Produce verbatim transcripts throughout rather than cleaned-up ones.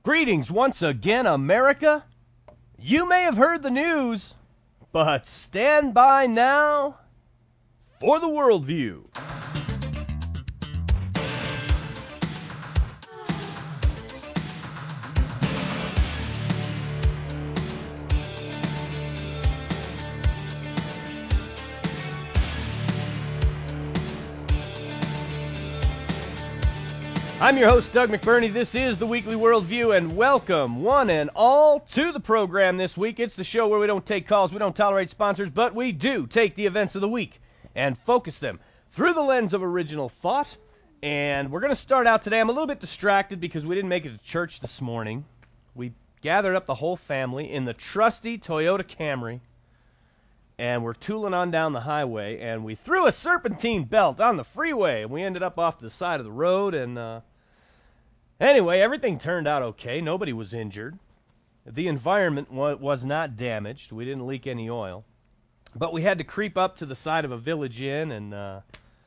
Greetings once again, America. You may have heard the news, but stand by now for the worldview. I'm your host, Doug McBurney. This is the Weekly Worldview, and welcome, one and all, to the program this week. It's the show where we don't take calls, we don't tolerate sponsors, but we do take the events of the week and focus them through the lens of original thought. And we're going to start out today. I'm a little bit distracted because we didn't make it to church this morning. We gathered up the whole family in the trusty Toyota Camry, and we're tooling on down the highway, and we threw a serpentine belt on the freeway, and we ended up off to the side of the road, and uh, anyway, everything turned out okay. Nobody was injured. The environment wa- was not damaged. We didn't leak any oil. But we had to creep up to the side of a village inn, and uh,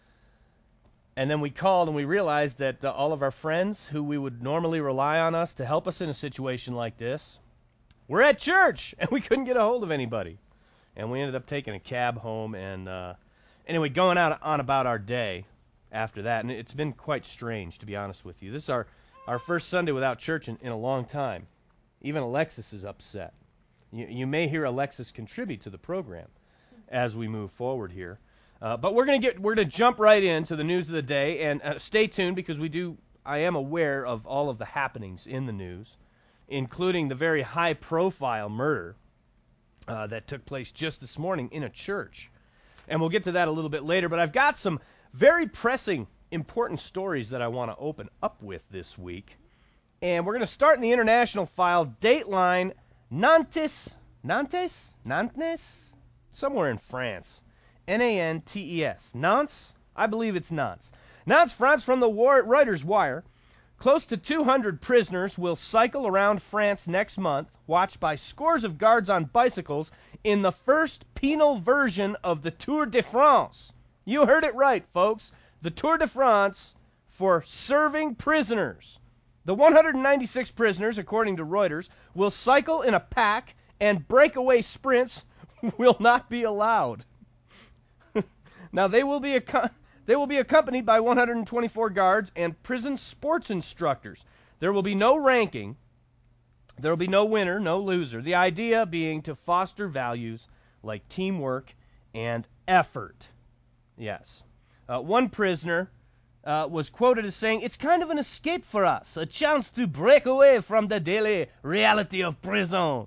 and then we called, and we realized that uh, all of our friends who we would normally rely on us to help us in a situation like this were at church, and we couldn't get a hold of anybody. And we ended up taking a cab home, and uh, anyway, going out on about our day after that. And it's been quite strange, to be honest with you. This is our, our first Sunday without church in, in a long time. Even Alexis is upset. You, you may hear Alexis contribute to the program as we move forward here. Uh, but we're gonna get we're gonna jump right into the news of the day, and uh, stay tuned because we do. I am aware of all of the happenings in the news, including the very high-profile murder Uh, that took place just this morning in a church. And we'll get to that a little bit later, but I've got some very pressing, important stories that I want to open up with this week. And we're going to start in the international file. Dateline, Nantes, Nantes? Nantes? Somewhere in France. N A N T E S. Nantes? I believe it's Nantes. Nantes, France, from the War- Reuters Wire. Close to two hundred prisoners will cycle around France next month, watched by scores of guards on bicycles in the first penal version of the Tour de France. You heard it right, folks. The Tour de France for serving prisoners. The one hundred ninety-six prisoners, according to Reuters, will cycle in a pack, and breakaway sprints will not be allowed. Now, they will be a... They will be accompanied by one hundred twenty-four guards and prison sports instructors. There will be no ranking. There will be no winner, no loser. The idea being to foster values like teamwork and effort. Yes. Uh, one prisoner uh, was quoted as saying, "It's kind of an escape for us, a chance to break away from the daily reality of prison."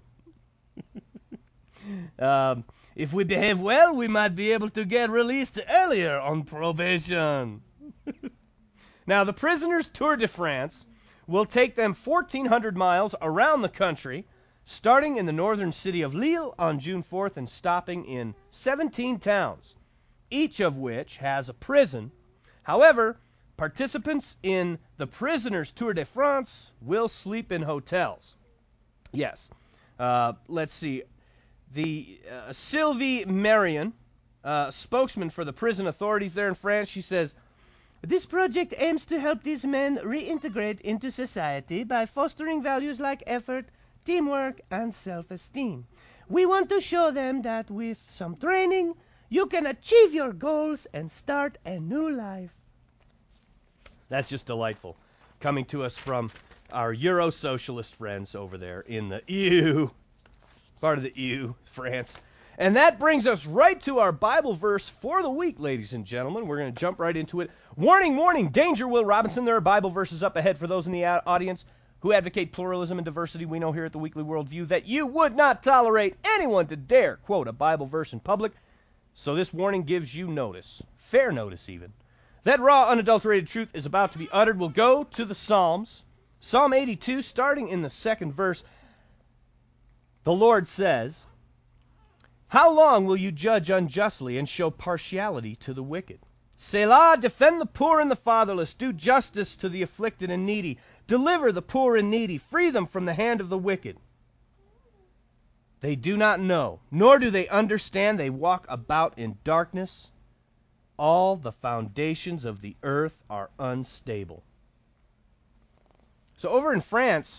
um... If we behave well, we might be able to get released earlier on probation. Now, the prisoners' Tour de France will take them fourteen hundred miles around the country, starting in the northern city of Lille on June fourth and stopping in seventeen towns, each of which has a prison. However, participants in the prisoners' Tour de France will sleep in hotels. Yes. Uh, let's see. The uh, Sylvie Marion, uh, spokesman for the prison authorities there in France, she says, "This project aims to help these men reintegrate into society by fostering values like effort, teamwork, and self-esteem. We want to show them that with some training, you can achieve your goals and start a new life." That's just delightful. Coming to us from our Euro-socialist friends over there in the E U. Part of the E U, France. And that brings us right to our Bible verse for the week, ladies and gentlemen. We're going to jump right into it. Warning, warning, danger, Will Robinson. There are Bible verses up ahead for those in the audience who advocate pluralism and diversity. We know here at the Weekly Worldview that you would not tolerate anyone to dare quote a Bible verse in public. So this warning gives you notice, fair notice even, that raw, unadulterated truth is about to be uttered. We'll go to the Psalms. Psalm eighty-two, starting in the second verse. The Lord says, "How long will you judge unjustly and show partiality to the wicked? Selah, defend the poor and the fatherless. Do justice to the afflicted and needy. Deliver the poor and needy. Free them from the hand of the wicked. They do not know, nor do they understand. They walk about in darkness. All the foundations of the earth are unstable." So over in France,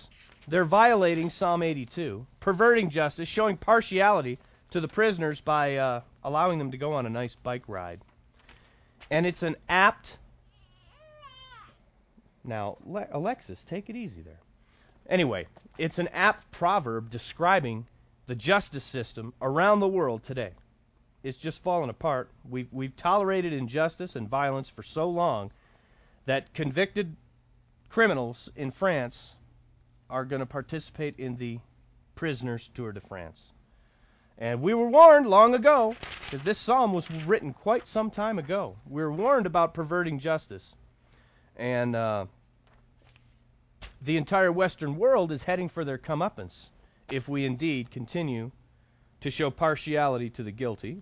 they're violating Psalm eighty-two, perverting justice, showing partiality to the prisoners by uh, allowing them to go on a nice bike ride. And it's an apt... Now, Le- Alexis, take it easy there. Anyway, it's an apt proverb describing the justice system around the world today. It's just fallen apart. We've, we've tolerated injustice and violence for so long that convicted criminals in France are going to participate in the Prisoners Tour de France. And we were warned long ago, because this psalm was written quite some time ago. We were warned about perverting justice. And uh, the entire Western world is heading for their comeuppance if we indeed continue to show partiality to the guilty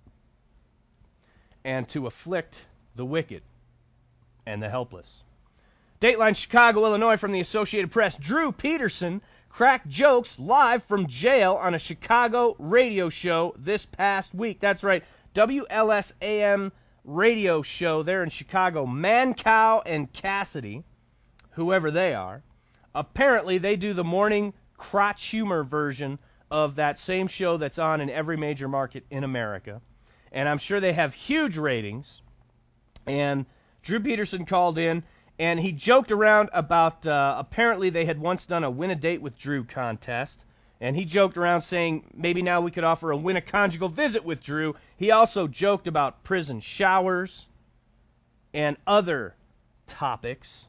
and to afflict the wicked and the helpless. Dateline Chicago, Illinois, from the Associated Press. Drew Peterson cracked jokes live from jail on a Chicago radio show this past week. That's right, W L S A M radio show there in Chicago. Mancow and Cassidy, whoever they are, apparently they do the morning crotch humor version of that same show that's on in every major market in America. And I'm sure they have huge ratings. And Drew Peterson called in, and he joked around about, uh, apparently they had once done a Win a Date with Drew contest. And he joked around saying maybe now we could offer a Win a Conjugal Visit with Drew. He also joked about prison showers and other topics.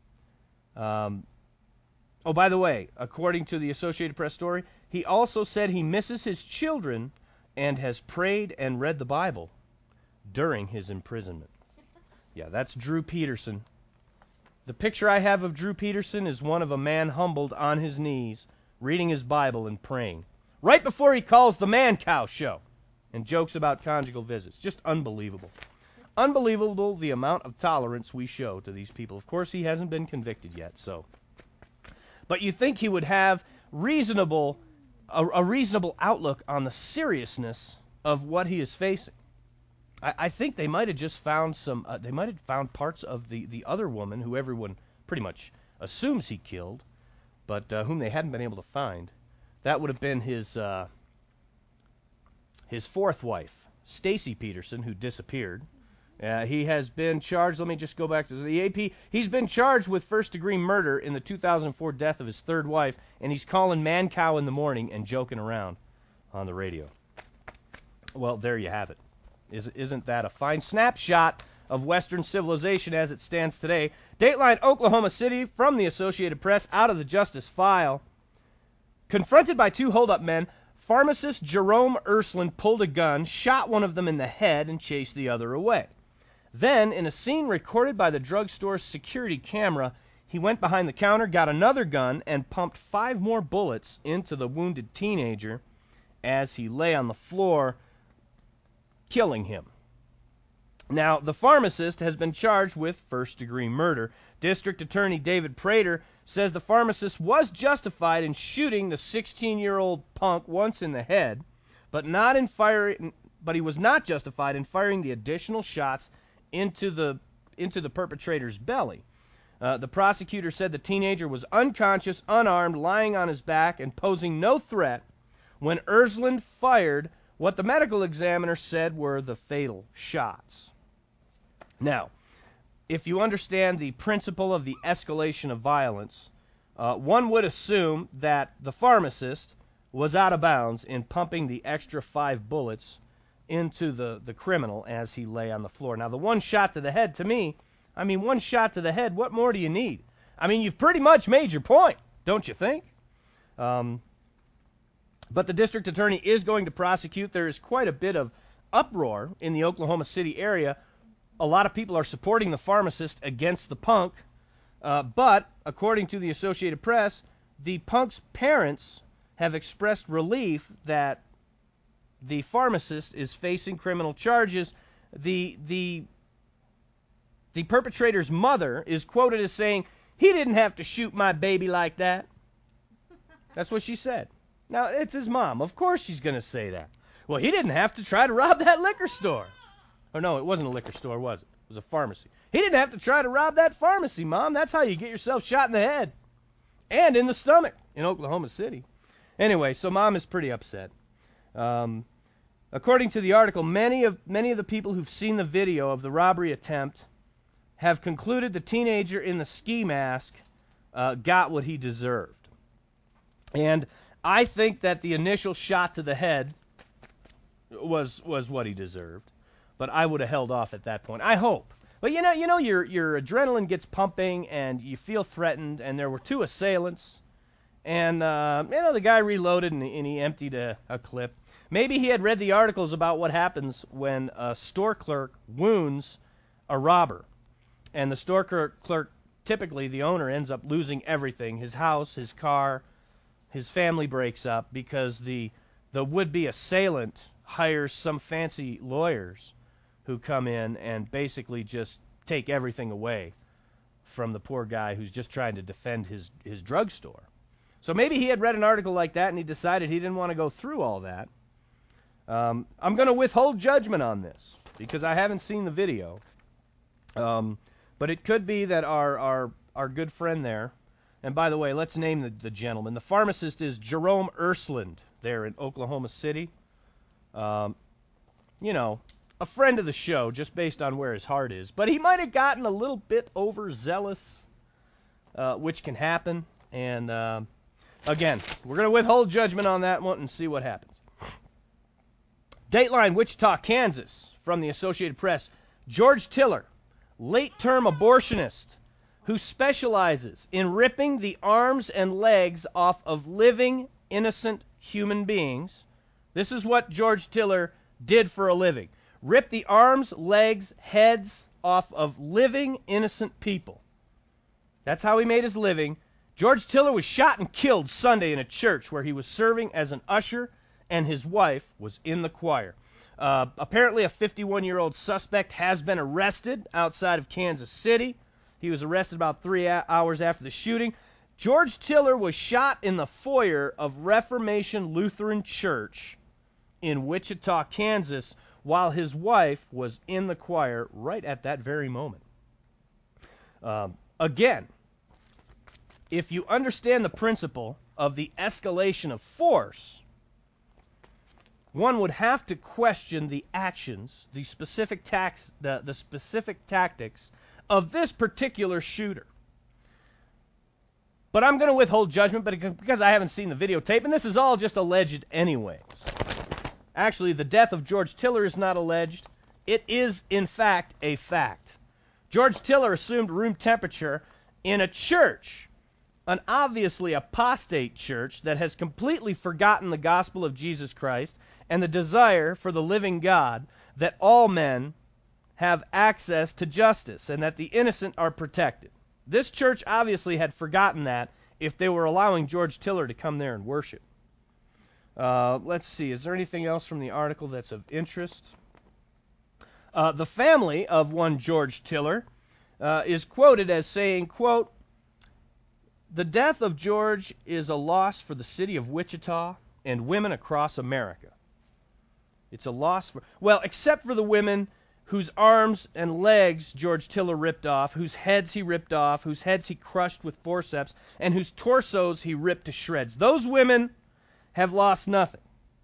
Um, oh, by the way, according to the Associated Press story, he also said he misses his children and has prayed and read the Bible during his imprisonment. Yeah, that's Drew Peterson. The picture I have of Drew Peterson is one of a man humbled on his knees, reading his Bible and praying, right before he calls the Mancow Show and jokes about conjugal visits. Just unbelievable. Unbelievable the amount of tolerance we show to these people. Of course, he hasn't been convicted yet, so. But you think he would have reasonable, a, a reasonable outlook on the seriousness of what he is facing. I, I think they might have just found some, uh, they might have found parts of the, the other woman who everyone pretty much assumes he killed, but uh, whom they hadn't been able to find. That would have been his uh, his fourth wife, Stacy Peterson, who disappeared. Uh, he has been charged, let me just go back to the A P. He's been charged with first-degree murder in the two thousand four death of his third wife, and he's calling Mancow in the morning and joking around on the radio. Well, there you have it. Is, isn't that a fine snapshot of Western civilization as it stands today? Dateline Oklahoma City, from the Associated Press, out of the Justice File. Confronted by two hold-up men, pharmacist Jerome Ursuline pulled a gun, shot one of them in the head, and chased the other away. Then, in a scene recorded by the drugstore's security camera, he went behind the counter, got another gun, and pumped five more bullets into the wounded teenager as he lay on the floor, killing him. Now, the pharmacist has been charged with first-degree murder. District Attorney David Prater says the pharmacist was justified in shooting the sixteen-year-old punk once in the head, but not in firing. But he was not justified in firing the additional shots into the into the perpetrator's belly. Uh, the prosecutor said the teenager was unconscious, unarmed, lying on his back, and posing no threat when Ursuline fired what the medical examiner said were the fatal shots. Now, if you understand the principle of the escalation of violence, uh, one would assume that the pharmacist was out of bounds in pumping the extra five bullets into the, the criminal as he lay on the floor. Now, the one shot to the head, to me, I mean, one shot to the head, what more do you need? I mean, you've pretty much made your point, don't you think? Um, but the district attorney is going to prosecute. There is quite a bit of uproar in the Oklahoma City area. A lot of people are supporting the pharmacist against the punk, uh, but according to the Associated Press, the punk's parents have expressed relief that the pharmacist is facing criminal charges. The the the perpetrator's mother is quoted as saying, "He didn't have to shoot my baby like that." That's what she said. Now, it's his mom. Of course she's going to say that. Well, he didn't have to try to rob that liquor store. Or no, it wasn't a liquor store, was it? It was a pharmacy. He didn't have to try to rob that pharmacy, Mom. That's how you get yourself shot in the head and in the stomach. in Oklahoma City. Anyway, so mom is pretty upset. Um, according to the article, many of many of the people who've seen the video of the robbery attempt have concluded the teenager in the ski mask uh, got what he deserved. And I think that the initial shot to the head was was what he deserved, but I would have held off at that point. I hope. But you know, you know, your your adrenaline gets pumping, and you feel threatened. And there were two assailants, and uh, you know, the guy reloaded and, and he emptied a, a clip. Maybe he had read the articles about what happens when a store clerk wounds a robber, and the store clerk, typically the owner, ends up losing everything: his house, his car, his family breaks up because the the would-be assailant hires some fancy lawyers who come in and basically just take everything away from the poor guy who's just trying to defend his, his drugstore. So maybe he had read an article like that and he decided he didn't want to go through all that. Um, I'm going to withhold judgment on this because I haven't seen the video. Um, but it could be that our, our, our good friend there, and by the way, let's name the, the gentleman. The pharmacist is Jerome Ursland there in Oklahoma City. Um, you know, a friend of the show just based on where his heart is. But he might have gotten a little bit overzealous, uh, which can happen. And, uh, again, we're going to withhold judgment on that one and see what happens. Dateline, Wichita, Kansas, from the Associated Press. George Tiller, late-term abortionist, who specializes in ripping the arms and legs off of living, innocent human beings. This is what George Tiller did for a living. Rip the arms, legs, heads off of living, innocent people. That's how he made his living. George Tiller was shot and killed Sunday in a church where he was serving as an usher, and his wife was in the choir. Uh, apparently, a fifty-one-year-old suspect has been arrested outside of Kansas City. He was arrested about three a- hours after the shooting. George Tiller was shot in the foyer of Reformation Lutheran Church in Wichita, Kansas, while his wife was in the choir right at that very moment. Um, again, if you understand the principle of the escalation of force, one would have to question the actions, the specific tax, the, the specific tactics of this particular shooter. But I'm going to withhold judgment because I haven't seen the videotape, and this is all just alleged anyways. Actually, the death of George Tiller is not alleged. It is, in fact, a fact. George Tiller assumed room temperature in a church, an obviously apostate church that has completely forgotten the gospel of Jesus Christ and the desire for the living God, that all men have access to justice and that the innocent are protected. This church obviously had forgotten that if they were allowing George Tiller to come there and worship. Uh, let's see, is there anything else from the article that's of interest? Uh, the family of one George Tiller uh, is quoted as saying, quote, "The death of George is a loss for the city of Wichita and women across America." It's a loss for, well, except for the women whose arms and legs George Tiller ripped off, whose heads he ripped off, whose heads he crushed with forceps, and whose torsos he ripped to shreds. Those women have lost nothing.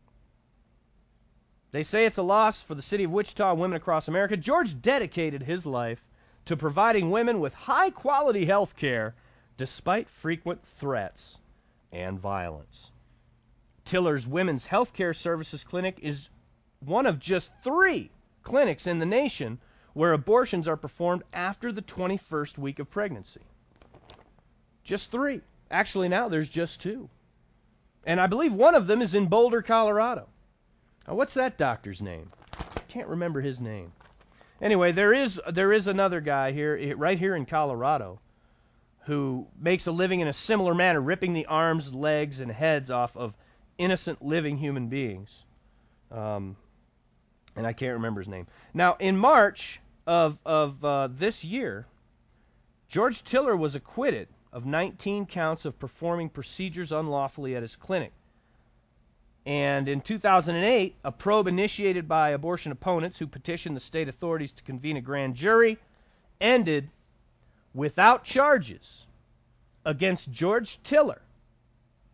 They say it's a loss for the city of Wichita and women across America. George dedicated his life to providing women with high-quality health care despite frequent threats and violence. Tiller's Women's Health Care Services Clinic is one of just three clinics in the nation where abortions are performed after the twenty-first week of pregnancy. Just three. Actually, now there's just two. And I believe one of them is in Boulder, Colorado. Now, what's that doctor's name? I can't remember his name. Anyway, there is there is another guy here, right here in Colorado, who makes a living in a similar manner, ripping the arms, legs, and heads off of innocent living human beings. Um, and I can't remember his name. Now, in March of, of uh, this year, George Tiller was acquitted of nineteen counts of performing procedures unlawfully at his clinic. And in two thousand eight, a probe initiated by abortion opponents who petitioned the state authorities to convene a grand jury ended without charges against George Tiller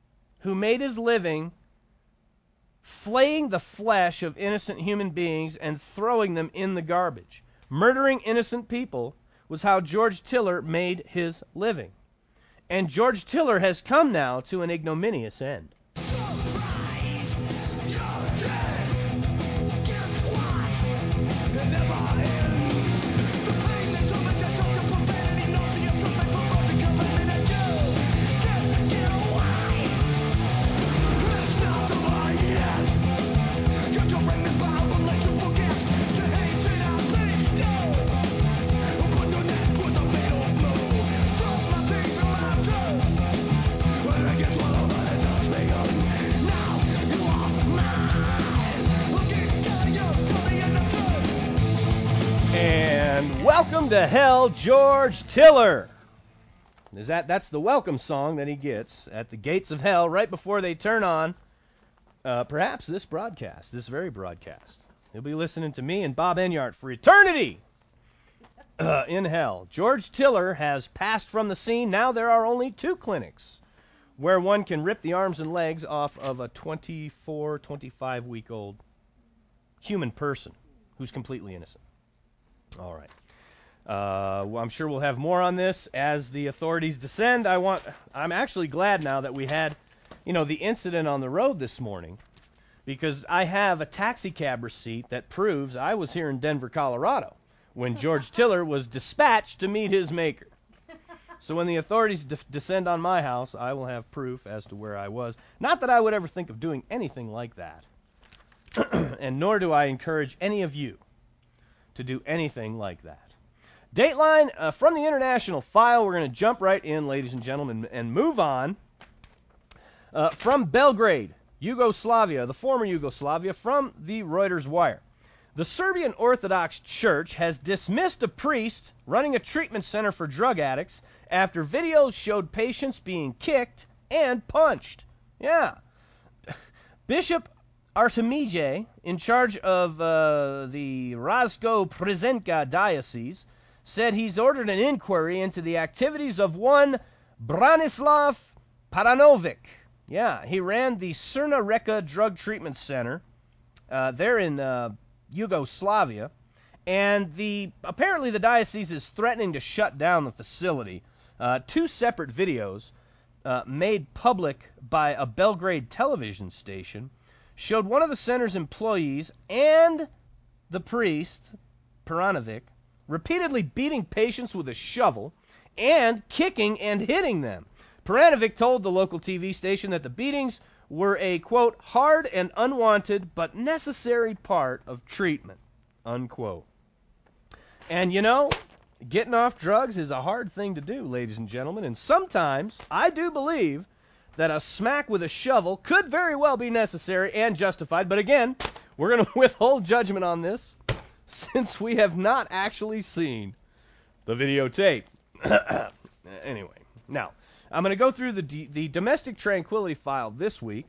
who made his living flaying the flesh of innocent human beings and throwing them in the garbage. Murdering innocent people was how George Tiller made his living. And George Tiller has come now to an ignominious end. Surprise! You're dead! Guess what? It never ends. The pain that torment, torture, profanity, nauseous, torment, corrosive, commanding, and you can't get away. It's not over yet. You don't bring me by, won't let you forget the hatred I bestow upon your neck with a fatal blow. From my teeth and my toe, but I guess what over this has begun. Now you are mine. Looking at you, Tony and the two. And welcome to hell, George Tiller. Is that that's the welcome song that he gets at the gates of hell right before they turn on uh, perhaps this broadcast, this very broadcast. He'll be listening to me and Bob Enyart for eternity uh, in hell. George Tiller has passed from the scene. Now there are only two clinics where one can rip the arms and legs off of a twenty-four, twenty-five week old human person who's completely innocent. All right. Uh, well, I'm sure we'll have more on this as the authorities descend. I want. I'm actually glad now that we had, you know, the incident on the road this morning, because I have a taxi cab receipt that proves I was here in Denver, Colorado, when George Tiller was dispatched to meet his maker. So when the authorities de- descend on my house, I will have proof as to where I was. Not that I would ever think of doing anything like that, and nor do I encourage any of you to do anything like that. Dateline, uh, from the international file, we're going to jump right in, ladies and gentlemen, and move on. Uh, from Belgrade, Yugoslavia, the former Yugoslavia, from the Reuters Wire. The Serbian Orthodox Church has dismissed a priest running a treatment center for drug addicts after videos showed patients being kicked and punched. Yeah. Bishop Artemije, in charge of uh, the Razko-Prezenka diocese, said he's ordered an inquiry into the activities of one Branislav Paranovic. Yeah, he ran the Crna Reka Drug Treatment Center uh, there in uh, Yugoslavia, and the apparently the diocese is threatening to shut down the facility. Uh, two separate videos uh, made public by a Belgrade television station showed one of the center's employees and the priest, Paranovic, repeatedly beating patients with a shovel and kicking and hitting them. Paranovic told the local T V station that the beatings were a, quote, hard and unwanted but necessary part of treatment, unquote. And, you know, getting off drugs is a hard thing to do, ladies and gentlemen, and sometimes I do believe that a smack with a shovel could very well be necessary and justified, but again, we're going to withhold judgment on this since we have not actually seen the videotape. Anyway, now, I'm going to go through the d- the domestic tranquility file this week,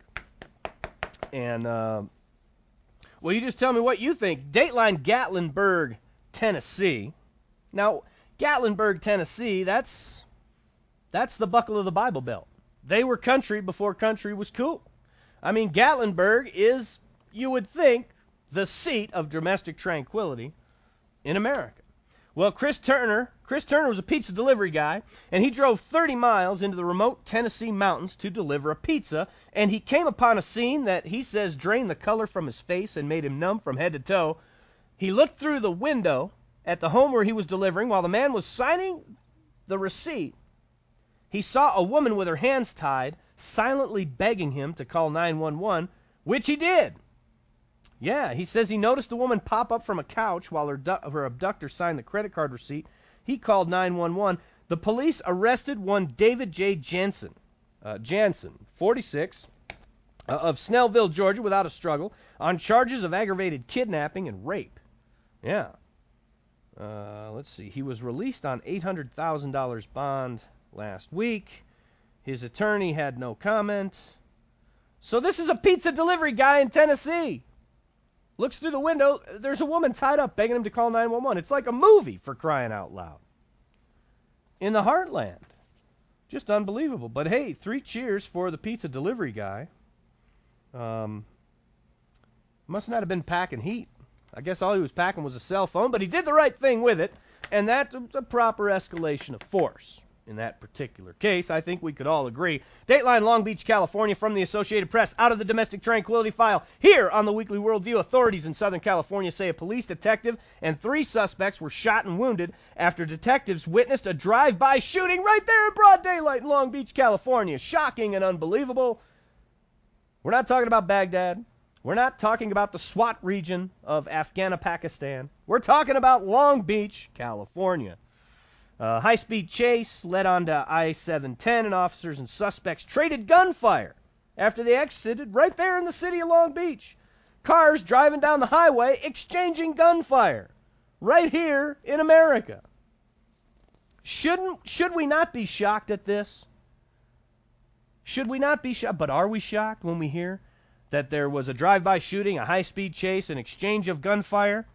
and, uh, well, you just tell me what you think. Dateline, Gatlinburg, Tennessee. Now, Gatlinburg, Tennessee, that's that's the buckle of the Bible Belt. They were country before country was cool. I mean, Gatlinburg is, you would think, the seat of domestic tranquility in America. Well, Chris Turner, Chris Turner was a pizza delivery guy, and he drove thirty miles into the remote Tennessee mountains to deliver a pizza, and he came upon a scene that he says drained the color from his face and made him numb from head to toe. He looked through the window at the home where he was delivering while the man was signing the receipt. He saw a woman with her hands tied, silently begging him to call nine one one, which he did. Yeah, he says he noticed the woman pop up from a couch while her, du- her abductor signed the credit card receipt. He called nine one one. The police arrested one David J. Jansen, uh, Jansen, forty-six, uh, of Snellville, Georgia, without a struggle, on charges of aggravated kidnapping and rape. Yeah. Uh, let's see. He was released on eight hundred thousand dollars bond last week. His attorney had no comment. So this is a pizza delivery guy in Tennessee. Looks through the window. There's a woman tied up begging him to call nine one one. It's like a movie, for crying out loud. In the heartland Just unbelievable. But hey, three cheers for the pizza delivery guy. Um, must not have been packing heat. I guess all he was packing was a cell phone, but he did the right thing with it, and that's a proper escalation of force. In that particular case, I think we could all agree. Dateline, Long Beach, California, from the Associated Press, out of the Domestic Tranquility File. Here on the Weekly Worldview, authorities in Southern California say a police detective and three suspects were shot and wounded after detectives witnessed a drive-by shooting right there in broad daylight in Long Beach, California. Shocking and unbelievable. We're not talking about Baghdad. We're not talking about the SWAT region of Afghanistan, Pakistan. We're talking about Long Beach, California. A high-speed chase led on to I seven ten, and officers and suspects traded gunfire after they exited right there in the city of Long Beach. Cars driving down the highway exchanging gunfire right here in America. Shouldn't, should we not be shocked at this? Should we not be shocked? But are we shocked when we hear that there was a drive-by shooting, a high-speed chase, an exchange of gunfire?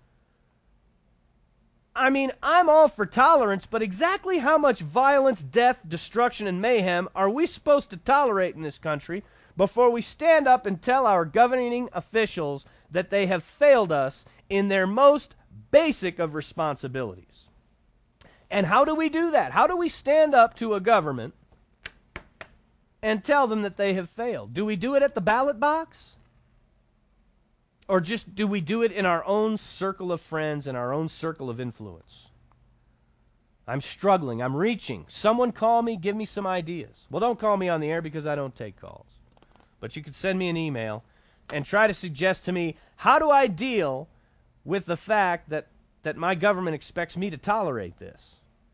I mean, I'm all for tolerance, but exactly how much violence, death, destruction, and mayhem are we supposed to tolerate in this country before we stand up and tell our governing officials that they have failed us in their most basic of responsibilities? And how do we do that? How do we stand up to a government and tell them that they have failed? Do we do it at the ballot box? Or just do we do it in our own circle of friends and our own circle of influence? I'm struggling. I'm reaching. Someone call me. Give me some ideas. Well, don't call me on the air because I don't take calls. But you could send me an email and try to suggest to me, how do I deal with the fact that, that my government expects me to tolerate this?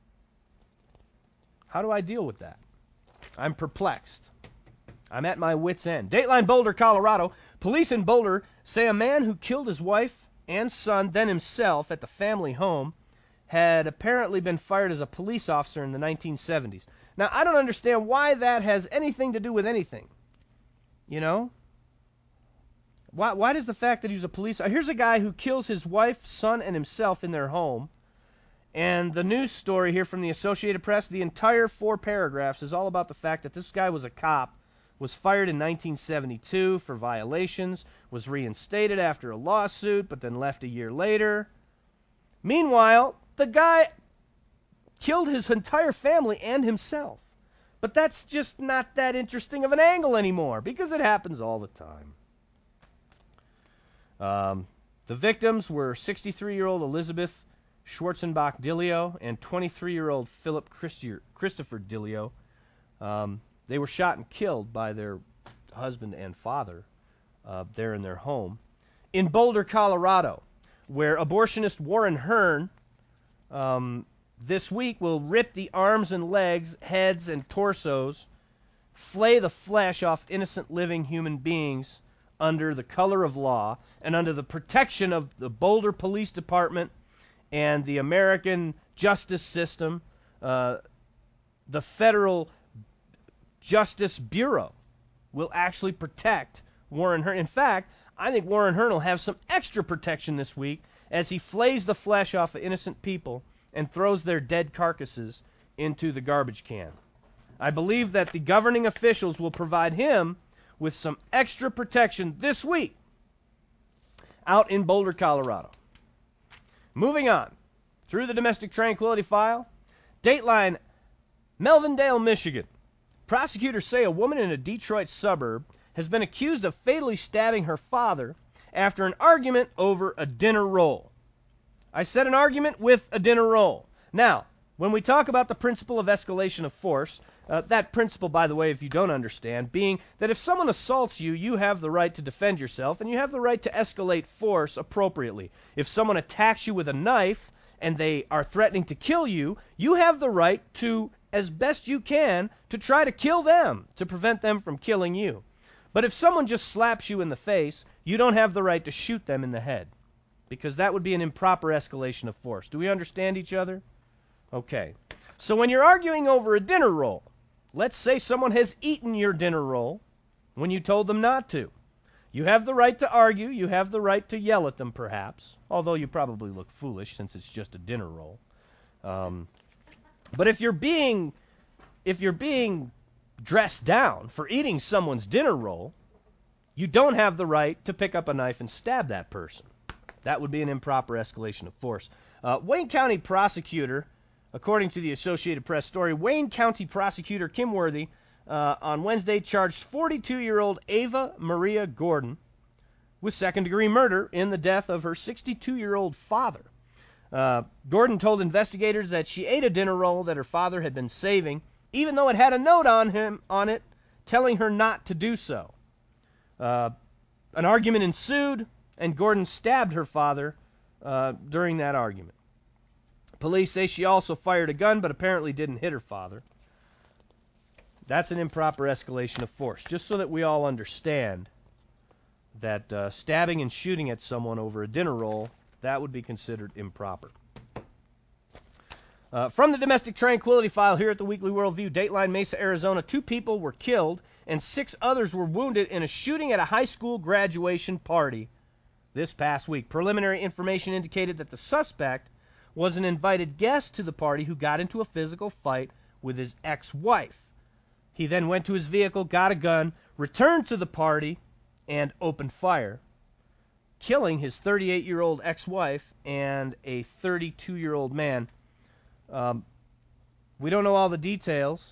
How do I deal with that? I'm perplexed. I'm at my wit's end. Dateline, Boulder, Colorado. Police in Boulder say a man who killed his wife and son, then himself, at the family home, had apparently been fired as a police officer in the nineteen seventies. Now, I don't understand why that has anything to do with anything. You know? Why, why does the fact that he was a police... Here's a guy who kills his wife, son, and himself in their home. And the news story here from the Associated Press, the entire four paragraphs is all about the fact that this guy was a cop, was fired in nineteen seventy-two for violations, was reinstated after a lawsuit, but then left a year later. Meanwhile, the guy killed his entire family and himself. But that's just not that interesting of an angle anymore, because it happens all the time. Um, the victims were sixty-three-year-old Elizabeth Schwarzenbach Dillio and twenty-three-year-old Philip Christier, Christopher Dillio. Um, they were shot and killed by their husband and father uh, there in their home. In Boulder, Colorado, where abortionist Warren Hearn um, this week will rip the arms and legs, heads and torsos, flay the flesh off innocent living human beings under the color of law and under the protection of the Boulder Police Department and the American justice system, uh, the Federal Justice Bureau will actually protect Warren Hearn. In fact, I think Warren Hearn will have some extra protection this week as he flays the flesh off of innocent people and throws their dead carcasses into the garbage can. I believe that the governing officials will provide him with some extra protection this week out in Boulder, Colorado. Moving on, through the Domestic Tranquility File, Dateline, Melvindale, Michigan. Prosecutors say a woman in a Detroit suburb has been accused of fatally stabbing her father after an argument over a dinner roll. I said an argument with a dinner roll. Now, when we talk about the principle of escalation of force, uh, that principle, by the way, if you don't understand, being that if someone assaults you, you have the right to defend yourself, and you have the right to escalate force appropriately. If someone attacks you with a knife and they are threatening to kill you, you have the right to, as best you can, to try to kill them, to prevent them from killing you. But if someone just slaps you in the face, you don't have the right to shoot them in the head, because that would be an improper escalation of force. Do we understand each other? Okay. So when you're arguing over a dinner roll, let's say someone has eaten your dinner roll when you told them not to. You have the right to argue. You have the right to yell at them, perhaps, although you probably look foolish since it's just a dinner roll. Um, but if you're being if you're being dressed down for eating someone's dinner roll, you don't have the right to pick up a knife and stab that person. That would be an improper escalation of force. Uh, Wayne County prosecutor, according to the Associated Press story, Wayne County prosecutor Kim Worthy uh, on Wednesday charged forty-two-year-old Ava Maria Gordon with second-degree murder in the death of her sixty-two-year-old father. Uh, Gordon told investigators that she ate a dinner roll that her father had been saving, even though it had a note on him on it telling her not to do so. Uh, an argument ensued, and Gordon stabbed her father uh, during that argument. Police say she also fired a gun, but apparently didn't hit her father. That's an improper escalation of force, just so that we all understand that uh, stabbing and shooting at someone over a dinner roll, that would be considered improper. Uh, from the Domestic Tranquility File here at the Weekly Worldview, Dateline, Mesa, Arizona, two people were killed and six others were wounded in a shooting at a high school graduation party this past week. Preliminary information indicated that the suspect was an invited guest to the party who got into a physical fight with his ex-wife. He then went to his vehicle, got a gun, returned to the party, and opened fire, killing his thirty-eight-year-old ex-wife and a thirty-two-year-old man. Um, we don't know all the details,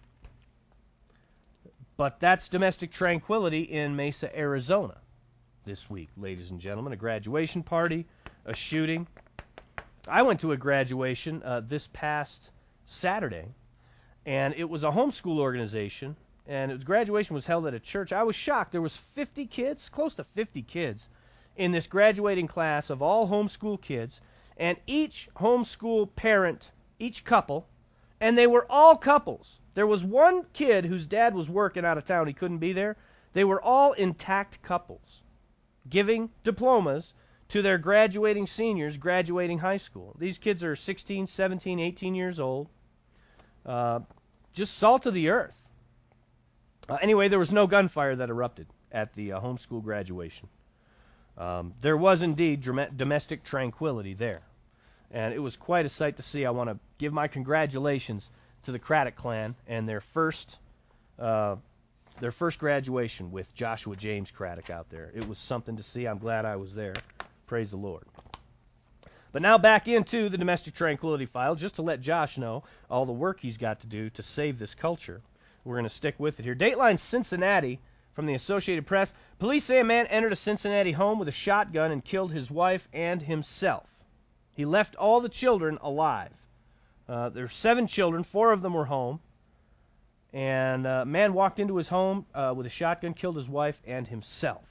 but that's domestic tranquility in Mesa, Arizona this week, ladies and gentlemen. A graduation party, a shooting. I went to a graduation uh, this past Saturday, and it was a homeschool organization, and it was, graduation was held at a church. I was shocked. There was fifty kids, close to fifty kids, in this graduating class of all homeschool kids, and each homeschool parent, each couple, and they were all couples. There was one kid whose dad was working out of town. He couldn't be there. They were all intact couples, giving diplomas to their graduating seniors graduating high school. These kids are sixteen, seventeen, eighteen years old. Uh, just salt of the earth. Uh, anyway, there was no gunfire that erupted at the uh, homeschool graduation. Um, there was indeed dram- domestic tranquility there. And it was quite a sight to see. I want to give my congratulations to the Craddock clan and their first uh, their first graduation with Joshua James Craddock out there. It was something to see. I'm glad I was there. Praise the Lord. But now back into the Domestic Tranquility File, just to let Josh know all the work he's got to do to save this culture. We're going to stick with it here. Dateline Cincinnati from the Associated Press. Police say a man entered a Cincinnati home with a shotgun and killed his wife and himself. He left all the children alive. Uh, there were seven children. Four of them were home. And a man walked into his home uh, with a shotgun, killed his wife and himself.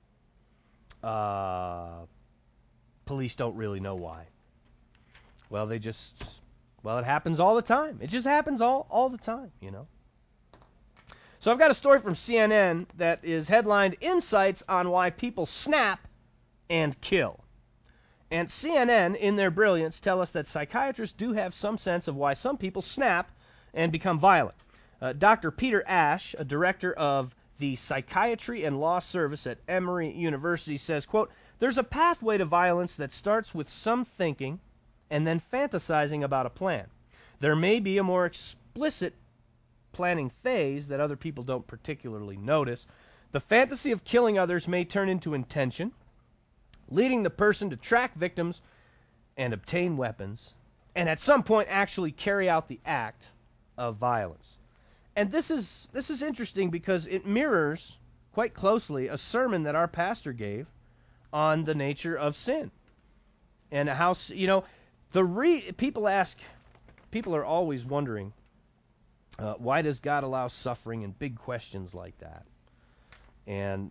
Uh, police don't really know why. Well, they just, well, it happens all the time. It just happens all, all the time, you know. So I've got a story from C N N that is headlined, Insights on Why People Snap and Kill. And C N N, in their brilliance, tell us that psychiatrists do have some sense of why some people snap and become violent. Uh, Doctor Peter Ash, a director of the Psychiatry and Law Service at Emory University, says, quote, there's a pathway to violence that starts with some thinking and then fantasizing about a plan. There may be a more explicit planning phase that other people don't particularly notice. The fantasy of killing others may turn into intention, leading the person to track victims and obtain weapons, and at some point actually carry out the act of violence. And this is this is interesting because it mirrors quite closely a sermon that our pastor gave on the nature of sin. And how, you know, the re- people ask, people are always wondering, uh, why does God allow suffering and big questions like that? And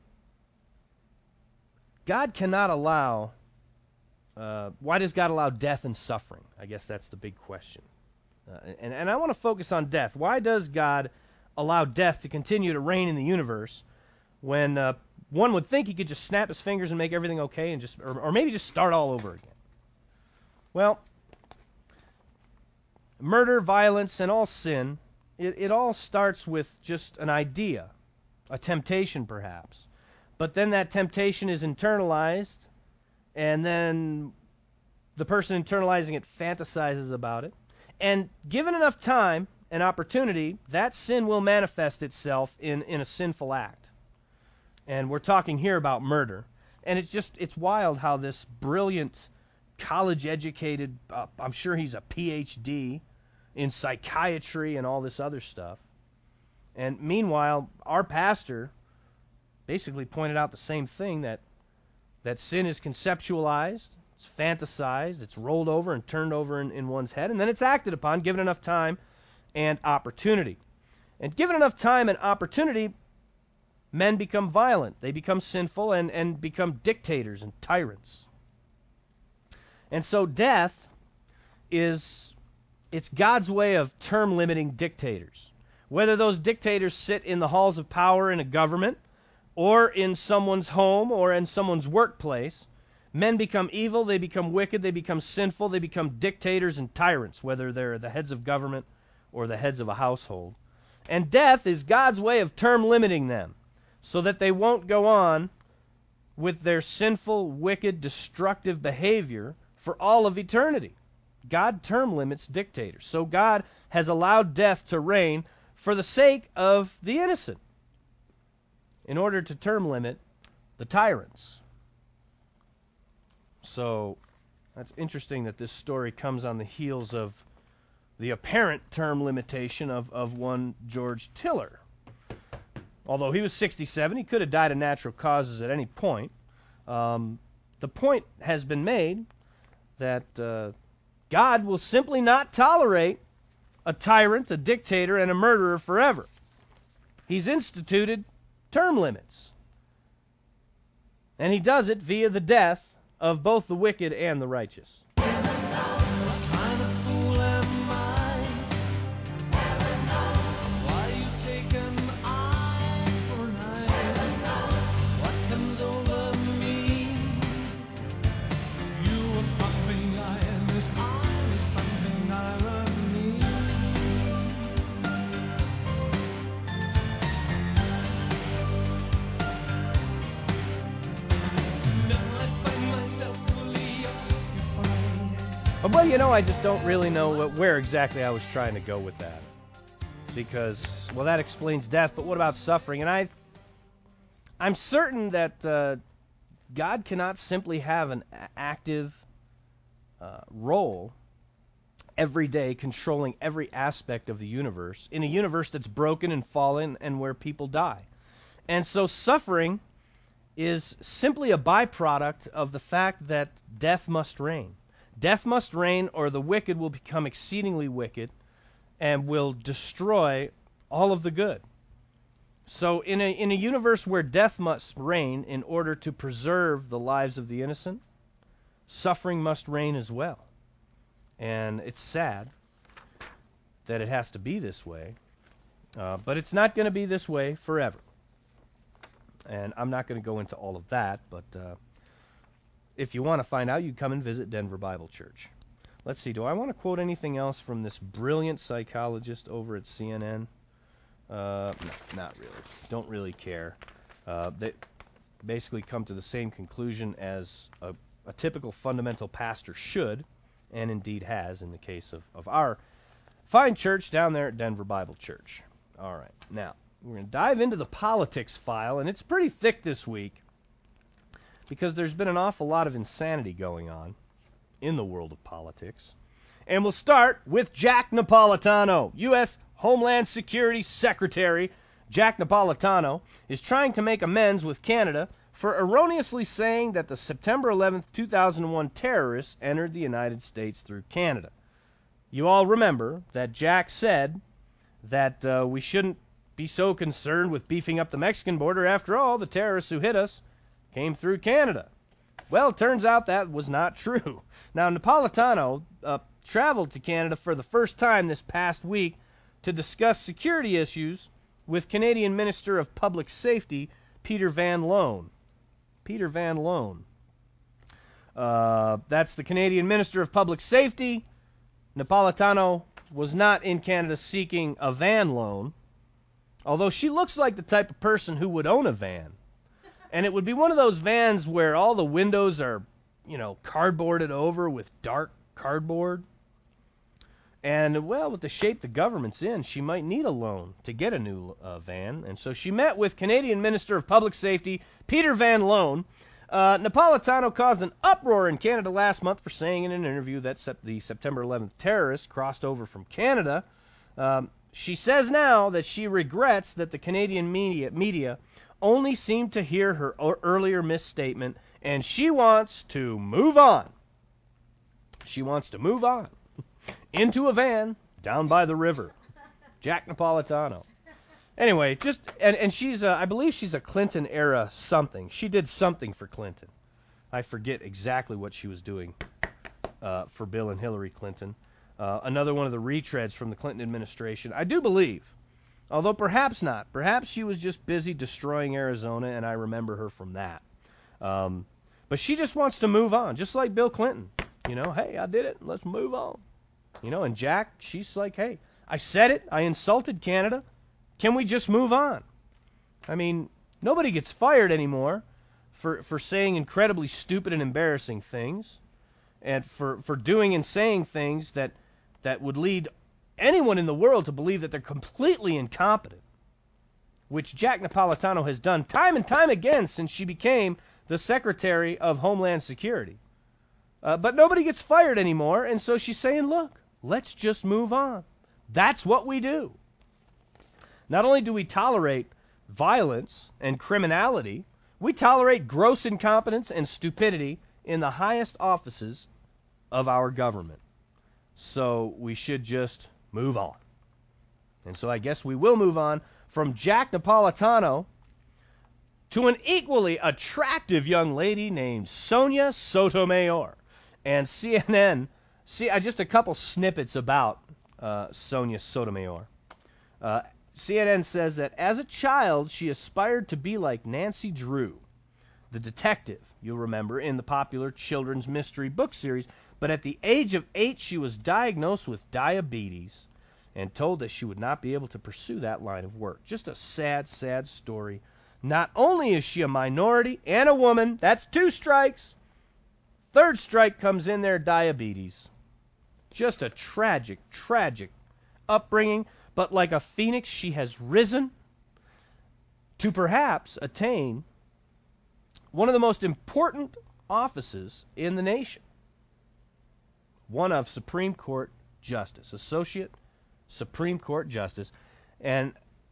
God cannot allow, uh, why does God allow death and suffering? I guess that's the big question. Uh, and, and I want to focus on death. Why does God allow death to continue to reign in the universe when uh, one would think he could just snap his fingers and make everything okay and just, or, or maybe just start all over again? Well, murder, violence, and all sin, it, it all starts with just an idea, a temptation perhaps. But then that temptation is internalized, and then the person internalizing it fantasizes about it. And given enough time, and opportunity, that sin will manifest itself in, in a sinful act. And we're talking here about murder. And it's just, it's wild how this brilliant, college-educated, uh, I'm sure he's a P H D in psychiatry and all this other stuff. And meanwhile, our pastor basically pointed out the same thing, that that sin is conceptualized, it's fantasized, it's rolled over and turned over in, in one's head, and then it's acted upon, given enough time and opportunity. And given enough time and opportunity, men become violent, they become sinful, and, and become dictators and tyrants. And so death is, it's God's way of term-limiting dictators. Whether those dictators sit in the halls of power in a government, or in someone's home, or in someone's workplace, men become evil, they become wicked, they become sinful, they become dictators and tyrants, whether they're the heads of government or the heads of a household. And death is God's way of term-limiting them, so that they won't go on with their sinful, wicked, destructive behavior for all of eternity. God term limits dictators. So God has allowed death to reign for the sake of the innocent, in order to term limit the tyrants. So that's interesting that this story comes on the heels of the apparent term limitation of, of one George Tiller. Although he was sixty-seven, he could have died of natural causes at any point. Um, the point has been made that uh, God will simply not tolerate a tyrant, a dictator, and a murderer forever. He's instituted term limits. And he does it via the death of both the wicked and the righteous. Well, you know, I just don't really know what, where exactly I was trying to go with that. Because, well, that explains death, but what about suffering? And I, I'm certain that uh, God cannot simply have an active uh, role every day controlling every aspect of the universe, in a universe that's broken and fallen and where people die. And so suffering is simply a byproduct of the fact that death must reign. Death must reign, or the wicked will become exceedingly wicked and will destroy all of the good. So in a, in a universe where death must reign in order to preserve the lives of the innocent, suffering must reign as well. And it's sad that it has to be this way, uh, but it's not going to be this way forever. And I'm not going to go into all of that, but uh, if you want to find out, you come and visit Denver Bible Church. Let's see, do I want to quote anything else from this brilliant psychologist over at C N N? Uh, no, not really. Don't really care. Uh, they basically come to the same conclusion as a, a typical fundamental pastor should, and indeed has in the case of, of our fine church down there at Denver Bible Church. All right, now, we're going to dive into the politics file, and it's pretty thick this week, because there's been an awful lot of insanity going on in the world of politics. And we'll start with Jack Napolitano. U S Homeland Security Secretary Jack Napolitano is trying to make amends with Canada for erroneously saying that the September eleventh, two thousand one terrorists entered the United States through Canada. You all remember that Jack said that uh, we shouldn't be so concerned with beefing up the Mexican border. After all, the terrorists who hit us came through Canada. Well, it turns out that was not true. Now, Napolitano uh, traveled to Canada for the first time this past week to discuss security issues with Canadian Minister of Public Safety, Peter Van Loan. Peter Van Loan. Uh, that's the Canadian Minister of Public Safety. Napolitano was not in Canada seeking a van loan, although she looks like the type of person who would own a van. And it would be one of those vans where all the windows are, you know, cardboarded over with dark cardboard. And, well, with the shape the government's in, she might need a loan to get a new uh, van. And so she met with Canadian Minister of Public Safety, Peter Van Loan. Uh, Napolitano caused an uproar in Canada last month for saying in an interview that sep- the September eleventh terrorists crossed over from Canada. Um, she says now that she regrets that the Canadian media, media only seemed to hear her o- earlier misstatement, and she wants to move on. She wants to move on. Into a van down by the river. Jack Napolitano. Anyway, just and, and she's a, I believe she's a Clinton era something. She did something for Clinton. I forget exactly what she was doing uh, for Bill and Hillary Clinton. Uh, another one of the retreads from the Clinton administration. I do believe, although perhaps not. Perhaps she was just busy destroying Arizona, and I remember her from that. Um, but she just wants to move on, just like Bill Clinton. You know, hey, I did it. Let's move on. You know, and Jack, she's like, hey, I said it. I insulted Canada. Can we just move on? I mean, nobody gets fired anymore for, for saying incredibly stupid and embarrassing things and for, for doing and saying things that, that would lead anyone in the world to believe that they're completely incompetent, which Jack Napolitano has done time and time again since she became the Secretary of Homeland Security. Uh, but nobody gets fired anymore, and so she's saying, look, let's just move on. That's what we do. Not only do we tolerate violence and criminality, we tolerate gross incompetence and stupidity in the highest offices of our government. So we should just move on. And so I guess we will move on from Jack Napolitano to an equally attractive young lady named Sonia Sotomayor. And C N N, see, uh, just a couple snippets about uh, Sonia Sotomayor. Uh, C N N says that as a child, she aspired to be like Nancy Drew, the detective, you'll remember, in the popular children's mystery book series. But at the age of eight, she was diagnosed with diabetes and told that she would not be able to pursue that line of work. Just a sad, sad story. Not only is she a minority and a woman, that's two strikes. Third strike comes in there, diabetes. Just a tragic, tragic upbringing. But like a phoenix, she has risen to perhaps attain one of the most important offices in the nation. One of Supreme Court Justice, Associate Supreme Court Justice. And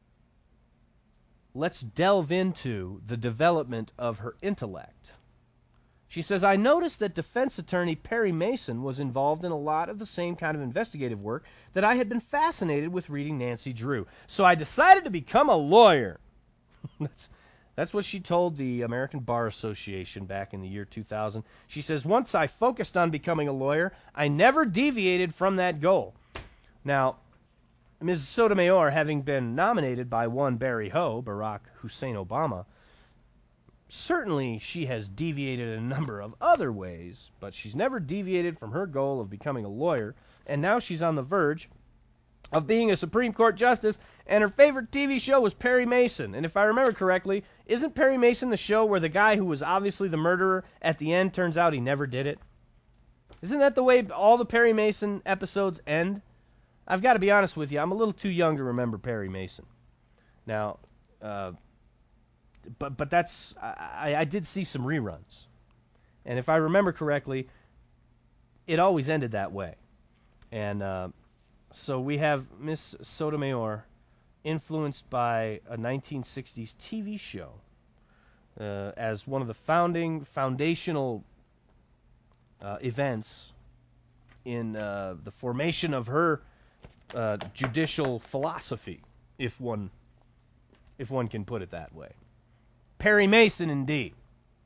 let's delve into the development of her intellect. She says, I noticed that defense attorney Perry Mason was involved in a lot of the same kind of investigative work that I had been fascinated with reading Nancy Drew. So I decided to become a lawyer. that's, that's what she told the American Bar Association back in the year two thousand. She says, once I focused on becoming a lawyer, I never deviated from that goal. Now, Miz Sotomayor, having been nominated by one Barry Ho, Barack Hussein Obama, certainly she has deviated in a number of other ways, but she's never deviated from her goal of becoming a lawyer, and now she's on the verge of being a Supreme Court justice, and her favorite T V show was Perry Mason. And if I remember correctly, isn't Perry Mason the show where the guy who was obviously the murderer at the end turns out he never did it? Isn't that the way all the Perry Mason episodes end? I've got to be honest with you, I'm a little too young to remember Perry Mason. Now, uh... But but that's I, I did see some reruns, and if I remember correctly, it always ended that way. And uh, so we have Miss Sotomayor, influenced by a nineteen sixties T V show, uh, as one of the founding foundational uh, events in uh, the formation of her uh, judicial philosophy, if one if one can put it that way. Perry Mason, indeed.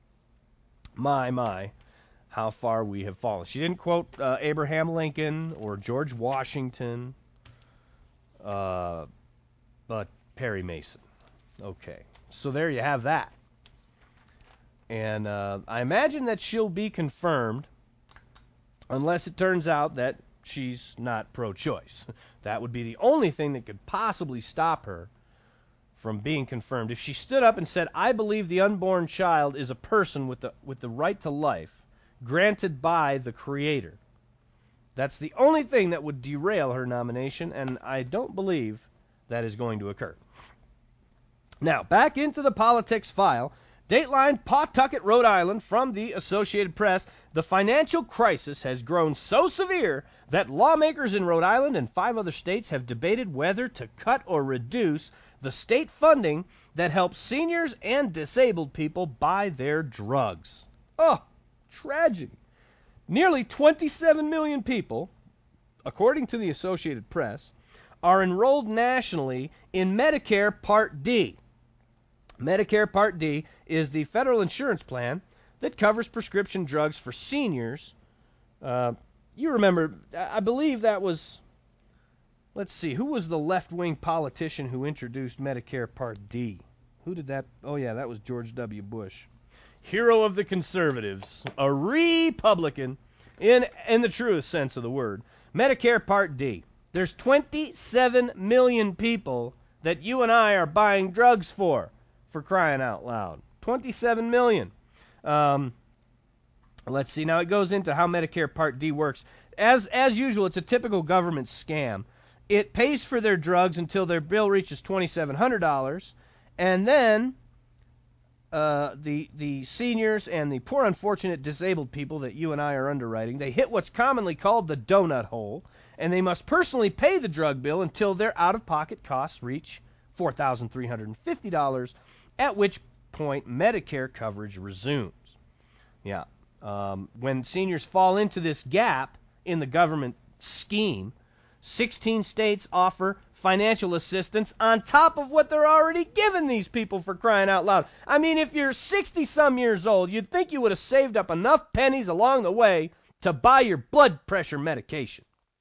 My, my, how far we have fallen. She didn't quote uh, Abraham Lincoln or George Washington, uh, but Perry Mason. Okay, so there you have that. And uh, I imagine that she'll be confirmed unless it turns out that she's not pro-choice. That would be the only thing that could possibly stop her from being confirmed. If she stood up and said, I believe the unborn child is a person with the with the right to life granted by the Creator, That's the only thing that would derail her nomination, and I don't believe that is going to occur. Now, back into the politics file. Dateline, Pawtucket, Rhode Island, from the Associated Press. The financial crisis has grown so severe that lawmakers in Rhode Island and five other states have debated whether to cut or reduce the state funding that helps seniors and disabled people buy their drugs. Oh, tragedy. Nearly twenty-seven million people, according to the Associated Press, are enrolled nationally in Medicare Part D. Medicare Part D is the federal insurance plan that covers prescription drugs for seniors. Uh, you remember, I believe that was, let's see, who was the left-wing politician who introduced Medicare Part D? Who did that? Oh, yeah, that was George W. Bush. Hero of the conservatives, a Republican in, in the truest sense of the word. Medicare Part D. There's twenty-seven million people that you and I are buying drugs for, for crying out loud. twenty-seven million. Um, let's see. Now it goes into how Medicare Part D works. As as usual, it's a typical government scam. It pays for their drugs until their bill reaches twenty-seven hundred dollars, and then uh, the the seniors and the poor, unfortunate, disabled people that you and I are underwriting, they hit what's commonly called the donut hole, and they must personally pay the drug bill until their out-of-pocket costs reach four thousand three hundred fifty dollars, at which point Medicare coverage resumes. Yeah. Um, when seniors fall into this gap in the government scheme, sixteen states offer financial assistance on top of what they're already giving these people, for crying out loud. I mean, if you're sixty-some years old, you'd think you would have saved up enough pennies along the way to buy your blood pressure medication.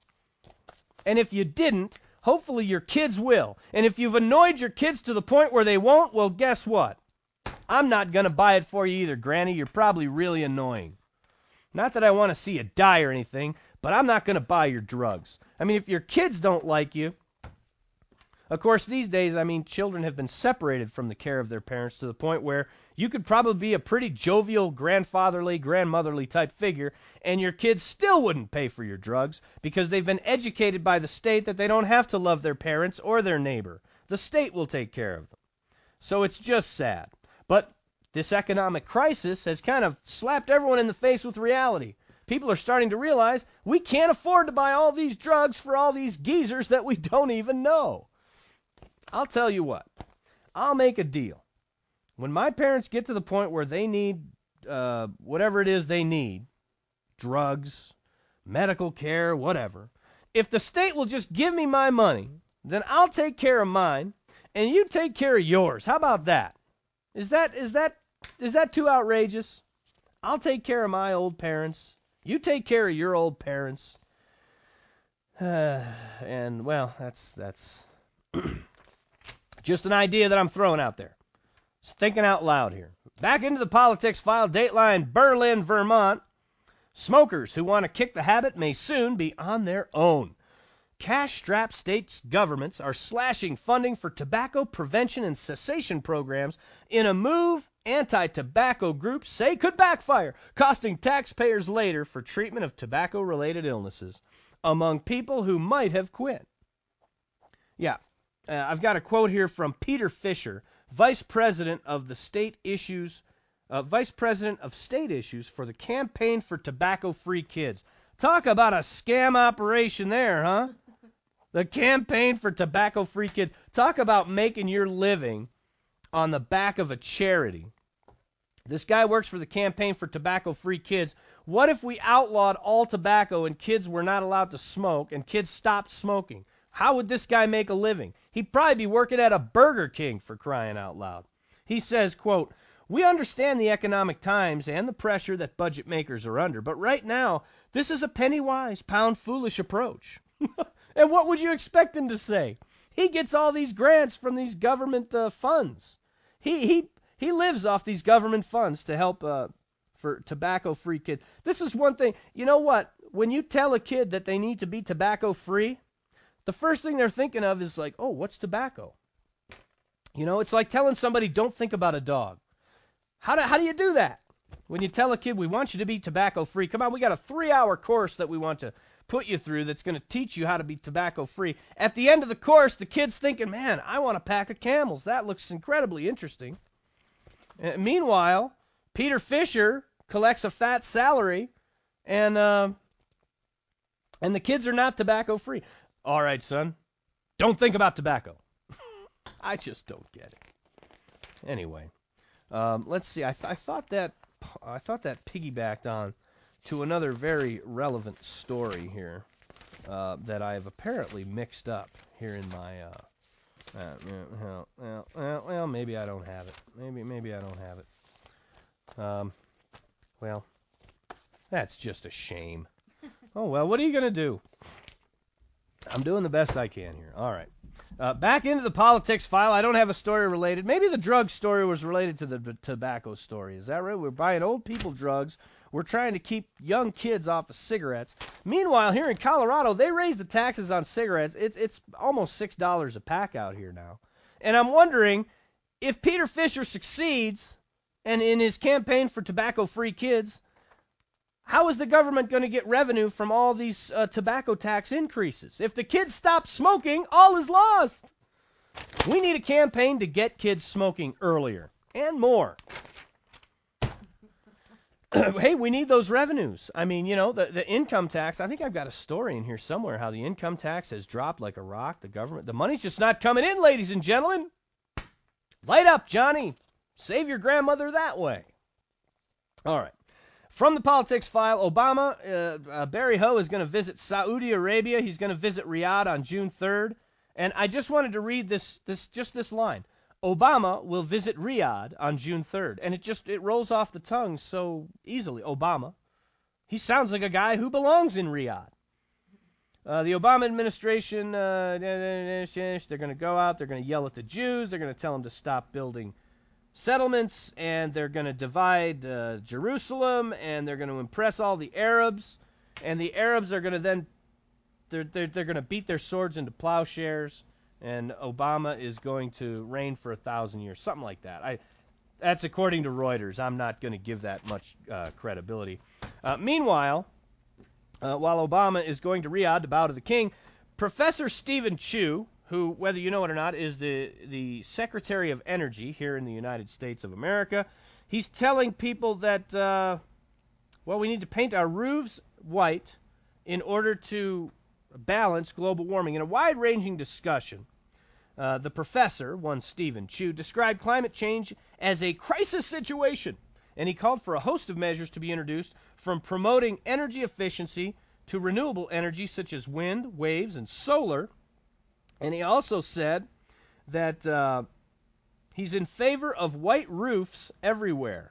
And if you didn't, hopefully your kids will. And if you've annoyed your kids to the point where they won't, well, guess what? I'm not going to buy it for you either, Granny. You're probably really annoying. Not that I want to see you die or anything, but I'm not going to buy your drugs. I mean, if your kids don't like you, of course, these days, I mean, children have been separated from the care of their parents to the point where you could probably be a pretty jovial, grandfatherly, grandmotherly type figure, and your kids still wouldn't pay for your drugs because they've been educated by the state that they don't have to love their parents or their neighbor. The state will take care of them. So it's just sad. But this economic crisis has kind of slapped everyone in the face with reality. People are starting to realize we can't afford to buy all these drugs for all these geezers that we don't even know. I'll tell you what. I'll make a deal. When my parents get to the point where they need uh, whatever it is they need, drugs, medical care, whatever, if the state will just give me my money, then I'll take care of mine, and you take care of yours. How about that? Is that is that is that too outrageous? I'll take care of my old parents. You take care of your old parents. Uh, and well, that's that's just an idea that I'm throwing out there. Just thinking out loud here. Back into the politics file. Dateline, Berlin, Vermont. Smokers who want to kick the habit may soon be on their own. Cash-strapped states' governments are slashing funding for tobacco prevention and cessation programs in a move anti-tobacco groups say could backfire, costing taxpayers later for treatment of tobacco-related illnesses among people who might have quit. Yeah, uh, I've got a quote here from Peter Fisher, Vice President of the State Issues, uh, Vice President of State Issues for the Campaign for Tobacco-Free Kids. Talk about a scam operation there, huh? The Campaign for Tobacco-Free Kids. Talk about making your living on the back of a charity. This guy works for the Campaign for Tobacco-Free Kids. What if we outlawed all tobacco and kids were not allowed to smoke and kids stopped smoking? How would this guy make a living? He'd probably be working at a Burger King, for crying out loud. He says, quote, "We understand the economic times and the pressure that budget makers are under, but right now, this is a penny-wise, pound-foolish approach." And what would you expect him to say? He gets all these grants from these government uh, funds. He he he lives off these government funds to help uh, for tobacco-free kids. This is one thing. You know what? When you tell a kid that they need to be tobacco-free, the first thing they're thinking of is like, oh, what's tobacco? You know, it's like telling somebody, don't think about a dog. How do, how do you do that? When you tell a kid, we want you to be tobacco-free. Come on, we got a three-hour course that we want to put you through that's going to teach you how to be tobacco-free. At the end of the course, the kid's thinking, man, I want a pack of Camels. That looks incredibly interesting. Uh, meanwhile, Peter Fisher collects a fat salary, and uh, and the kids are not tobacco-free. All right, son, don't think about tobacco. I just don't get it. Anyway, um, let's see. I, th- I thought that I thought that piggybacked on to another very relevant story here uh, that I have apparently mixed up here in my. Uh, uh, well, well, well, well, maybe I don't have it. Maybe maybe I don't have it. Um, well, that's just a shame. Oh well, what are you gonna do? I'm doing the best I can here. All right. Uh, back into the politics file. I don't have a story related. Maybe the drug story was related to the b- tobacco story. Is that right? We're buying old people drugs. We're trying to keep young kids off of cigarettes. Meanwhile, here in Colorado, they raised the taxes on cigarettes. It's it's almost six dollars a pack out here now. And I'm wondering if Peter Fisher succeeds and in his campaign for tobacco-free kids, how is the government going to get revenue from all these uh, tobacco tax increases? If the kids stop smoking, all is lost. We need a campaign to get kids smoking earlier and more. Hey, we need those revenues. I mean, you know, the, the income tax, I think I've got a story in here somewhere how the income tax has dropped like a rock. The government, the money's just not coming in, ladies and gentlemen. Light up, Johnny. Save your grandmother that way. All right. From the politics file, Obama, uh, uh, Barry Ho is going to visit Saudi Arabia. He's going to visit Riyadh on June third. And I just wanted to read this, this, just this line. Obama will visit Riyadh on June third. And it just, it rolls off the tongue so easily. Obama. He sounds like a guy who belongs in Riyadh. Uh, the Obama administration, uh, they're going to go out, they're going to yell at the Jews, they're going to tell them to stop building settlements, and they're going to divide uh, Jerusalem, and they're going to impress all the Arabs, and the Arabs are going to then, they're, they're, they're going to beat their swords into plowshares, and Obama is going to reign for a thousand years, something like that. I, that's according to Reuters. I'm not going to give that much uh, credibility. Uh, meanwhile, uh, while Obama is going to Riyadh to bow to the king, Professor Stephen Chu, who, whether you know it or not, is the, the Secretary of Energy here in the United States of America. He's telling people that, uh, well, we need to paint our roofs white in order to balance global warming. In a wide-ranging discussion, uh, the professor, one Stephen Chu, described climate change as a crisis situation, and he called for a host of measures to be introduced, from promoting energy efficiency to renewable energy such as wind, waves, and solar. And he also said that uh, he's in favor of white roofs everywhere.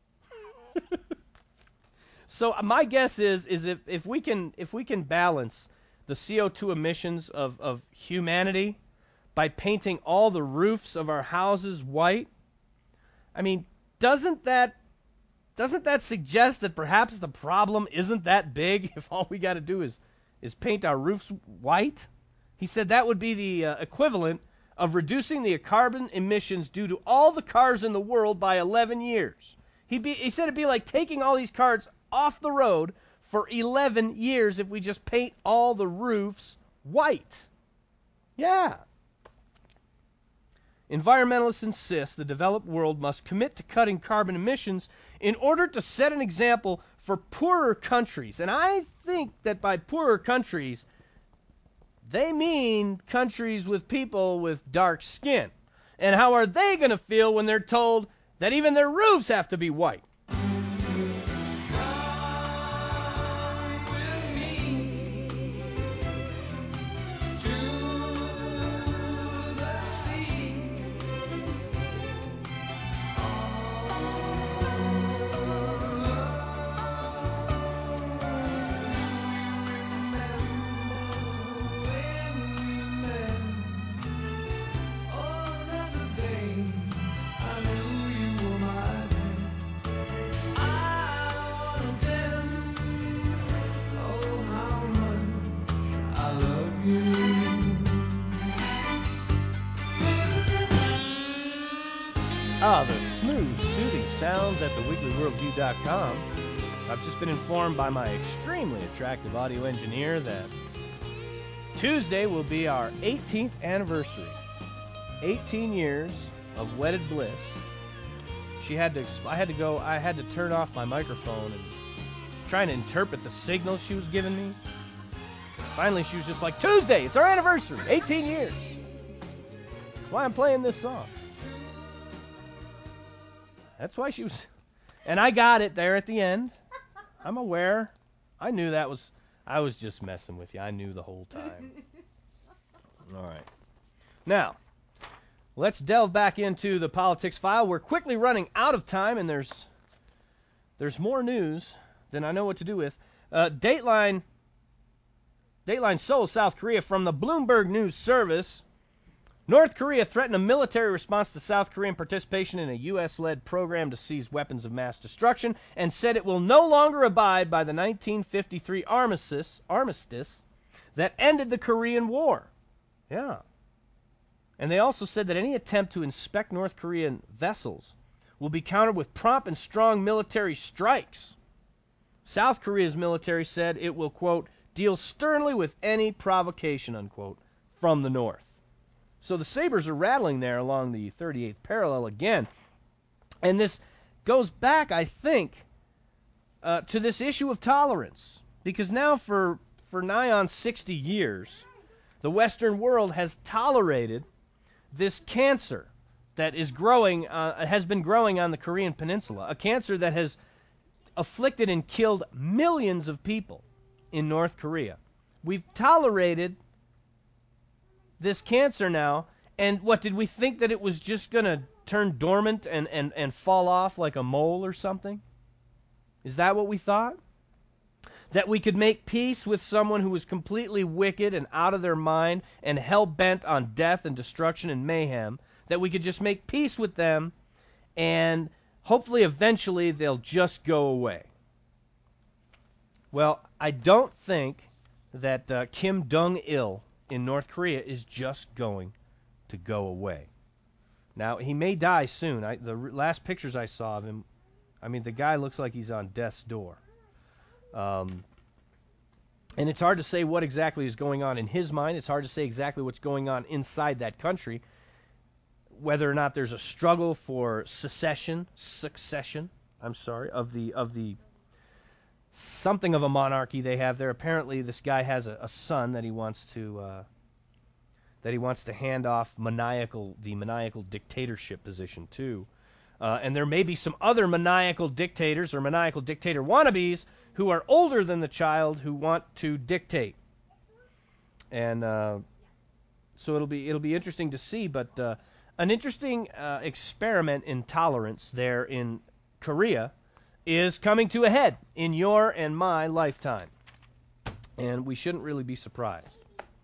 So my guess is is if, if we can if we can balance the C O two emissions of, of humanity by painting all the roofs of our houses white, I mean, doesn't that doesn't that suggest that perhaps the problem isn't that big if all we got to do is is paint our roofs white? He said that would be the uh, equivalent of reducing the carbon emissions due to all the cars in the world by eleven years. He be, he said it'd be like taking all these cars off the road for eleven years if we just paint all the roofs white. Yeah. Environmentalists insist the developed world must commit to cutting carbon emissions in order to set an example for poorer countries. And I think that by poorer countries, they mean countries with people with dark skin. And how are they going to feel when they're told that even their roofs have to be white? Ah, the smooth, soothing sounds at the weekly world view dot com. I've just been informed by my extremely attractive audio engineer that Tuesday will be our eighteenth anniversary. eighteen years of wedded bliss. She had to, I had to go, I had to turn off my microphone and trying to interpret the signals she was giving me. Finally, she was just like, Tuesday, it's our anniversary, eighteen years. That's why I'm playing this song. That's why she was, and I got it there at the end. I'm aware. I knew that was, I was just messing with you. I knew the whole time. All right. Now, let's delve back into the politics file. We're quickly running out of time, and there's there's more news than I know what to do with. Uh, Dateline, Dateline Seoul, South Korea, from the Bloomberg News Service. North Korea threatened a military response to South Korean participation in a U S-led program to seize weapons of mass destruction and said it will no longer abide by the nineteen fifty-three armistice, armistice that ended the Korean War. Yeah. And they also said that any attempt to inspect North Korean vessels will be countered with prompt and strong military strikes. South Korea's military said it will, quote, deal sternly with any provocation, unquote, from the North. So the sabers are rattling there along the thirty-eighth parallel again. And this goes back, I think, uh, to this issue of tolerance. Because now for, for nigh on sixty years, the Western world has tolerated this cancer that is growing, uh, has been growing on the Korean Peninsula, a cancer that has afflicted and killed millions of people in North Korea. We've tolerated this cancer now, and what, did we think that it was just going to turn dormant and, and, and fall off like a mole or something? Is that what we thought? That we could make peace with someone who was completely wicked and out of their mind and hell-bent on death and destruction and mayhem, that we could just make peace with them and hopefully eventually they'll just go away. Well, I don't think that uh, Kim Jong-il in North Korea is just going to go away. Now, he may die soon. I, the r- last pictures I saw of him, I mean, the guy looks like he's on death's door. Um, and it's hard to say what exactly is going on in his mind. It's hard to say exactly what's going on inside that country, whether or not there's a struggle for secession, succession, I'm sorry, of the of the something of a monarchy they have there. Apparently, this guy has a, a son that he wants to uh, that he wants to hand off maniacal the maniacal dictatorship position to. Uh, and there may be some other maniacal dictators or maniacal dictator wannabes who are older than the child who want to dictate. And uh, so it'll be it'll be interesting to see. But uh, an interesting uh, experiment in tolerance there in Korea is coming to a head in your and my lifetime. And we shouldn't really be surprised.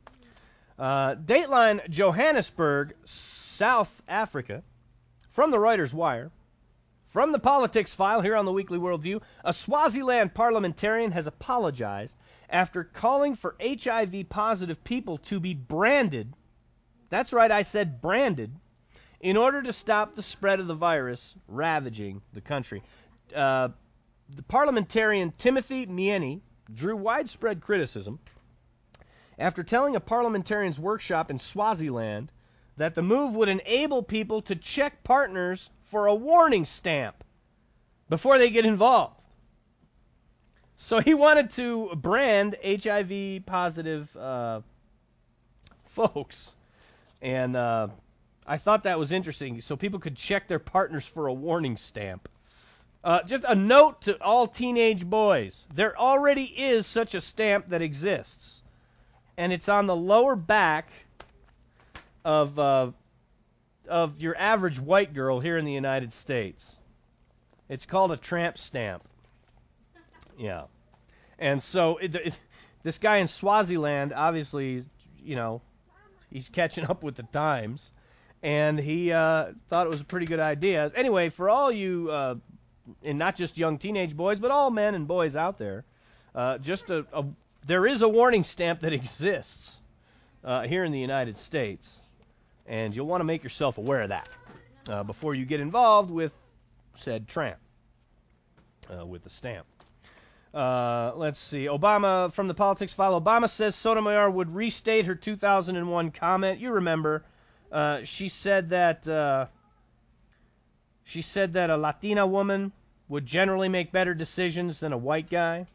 Uh, Dateline Johannesburg, South Africa, from the Reuters Wire, from the Politics File here on the Weekly Worldview, a Swaziland parliamentarian has apologized after calling for H I V-positive people to be branded, that's right, I said branded, in order to stop the spread of the virus ravaging the country. Uh, the parliamentarian Timothy Mieni drew widespread criticism after telling a parliamentarians' workshop in Swaziland that the move would enable people to check partners for a warning stamp before they get involved. So he wanted to brand H I V-positive uh, folks, and uh, I thought that was interesting, so people could check their partners for a warning stamp. Uh, just a note to all teenage boys. There already is such a stamp that exists. And it's on the lower back of uh, of your average white girl here in the United States. It's called a tramp stamp. Yeah. And so it, it, this guy in Swaziland, obviously, you know, he's catching up with the times. And he uh, thought it was a pretty good idea. Anyway, for all you... Uh, and not just young teenage boys, but all men and boys out there, uh, just a, a there is a warning stamp that exists uh, here in the United States, and you'll want to make yourself aware of that uh, before you get involved with said tramp, uh, with the stamp. Uh, let's see. Obama, from the politics file, Obama says Sotomayor would restate her two thousand one comment. You remember, uh, she said that uh, she said that a Latina woman would generally make better decisions than a white guy.